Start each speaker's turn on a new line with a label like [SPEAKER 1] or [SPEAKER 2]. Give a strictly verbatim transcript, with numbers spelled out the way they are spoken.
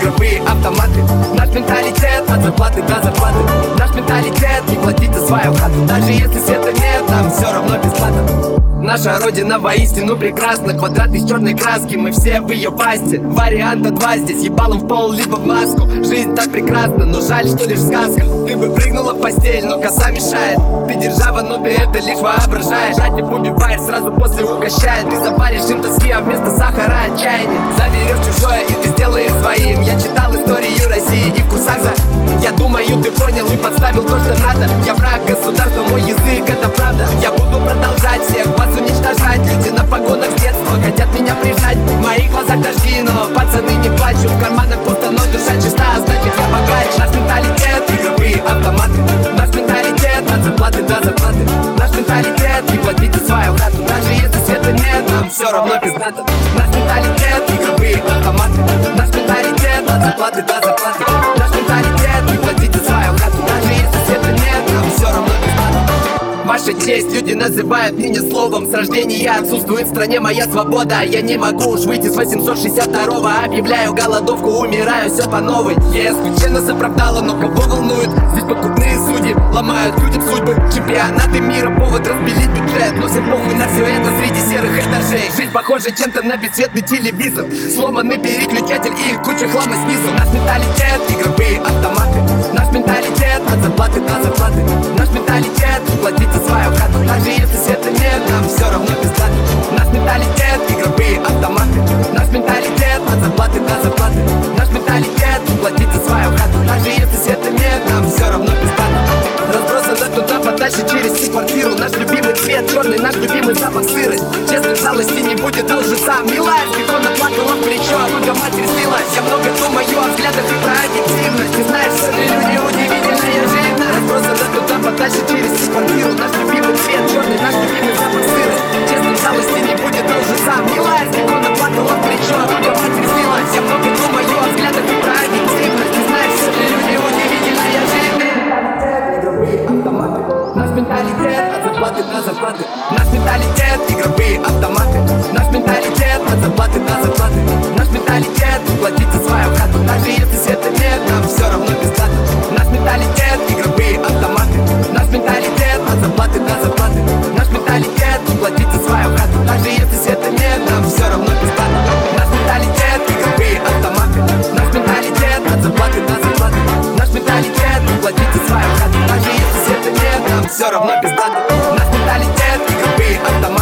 [SPEAKER 1] игровые автоматы. Наш менталитет от зарплаты до зарплаты. Наш менталитет не платить за свою хату. Даже если света нет, нам все равно бесплатно. Наша родина воистину прекрасна. Квадрат из черной краски, мы все в ее пасти. Варианта два здесь, ебалом в пол, либо в маску. Жизнь так прекрасна, но жаль, что лишь сказка. Ты бы прыгнула в постель, но коса мешает. Ты держава, но ты это лишь воображаешь. Жатик убивает, сразу после угощает. Ты заваришь им тоски, а вместо сахара отчаяние. Заберешь чужое и ты сделаешь своим. Я читал историю России и в курсах за. Я думаю, ты понял и подставил то, что надо. Я враг государства, мой язык это правда. Я буду продолжать всех вас уничтожать. Люди на погонах с детства хотят меня прижать. В моих глазах дожди, но пацаны не плачут. В карманах пусто, но душа чиста, значит я богач. Наш менталитет игровые автоматы. Наш менталитет от зарплаты до зарплаты. Наш менталитет не платить за свою хату. Даже если света нет, нам все равно пиздато. Наш менталитет игровые автоматы. Наш менталитет от зарплаты до зарплаты. Наш менталитет не платить за свою хату. Даже если света нет, нам все равно пиздато. Ваша честь, люди называют меня словом. С рождения отсутствует в стране моя свобода. Я не могу уж выйти с восемьсот шестьдесят второго. Объявляю голодовку, умираю, все по новой. Я исключенно нас оправдала, но кого волнует? Здесь подкупные судьи ломают людям судьбы. Чемпионаты мира, повод разбелить бюджет. Но все похуй на все это среди серых этажей. Жизнь похожа чем-то на бесцветный телевизор. Сломанный переключатель и куча хлама снизу. Наш менталитет игровые автоматы. Наш менталитет от зарплаты до зарплаты. Наш менталитет платить за свою хату. Даже если света нет, нам все равно бесплатно. Наш менталитет игровые автоматы. Наш менталитет от зарплаты до зарплаты. Наш менталитет платить за свою хату. Даже если света нет, нам все равно бесплатно. Разбросано туда подальше через всю квартиру. Наш любимый цвет черный, наш любимый запах сырости. Честно, жалости не будет, а уже сам милая. Тихона плакала в плечо, а много матери снилась. Я много думаю о взглядах и про объективность. Ты знаешь, все люди удивительная жизнь. Разбросано туда подальше через всю квартиру. Наш любимый цвет черный, наш любимый запах сырости. Честно, жалости не будет, а уже сам милая. Тихона плакала в плечо, а много матери снилась. Я много думаю о взглядах и про объективность. Ты знаешь, все люди удивительная жизнь. Автоматы. Наш менталитет от зарплаты до зарплаты. Наш менталитет игровые автоматы. Наш менталитет от зарплаты до зарплаты. Наш менталитет платить за свою хату. Даже если света нет, нам все равно бесплатно. Наш менталитет игровые автоматы. Наш менталитет от зарплаты до зарплаты. Наш менталитет платить за свою хату. Даже если света нет, нам все равно бесплатно. Наш менталитет игровые автоматы. Наш менталитет от зарплаты до зарплаты. Наш менталитет платить за свою хату. Даже если света нет, нам все равно пиздато. Наш менталитет игровые автоматы.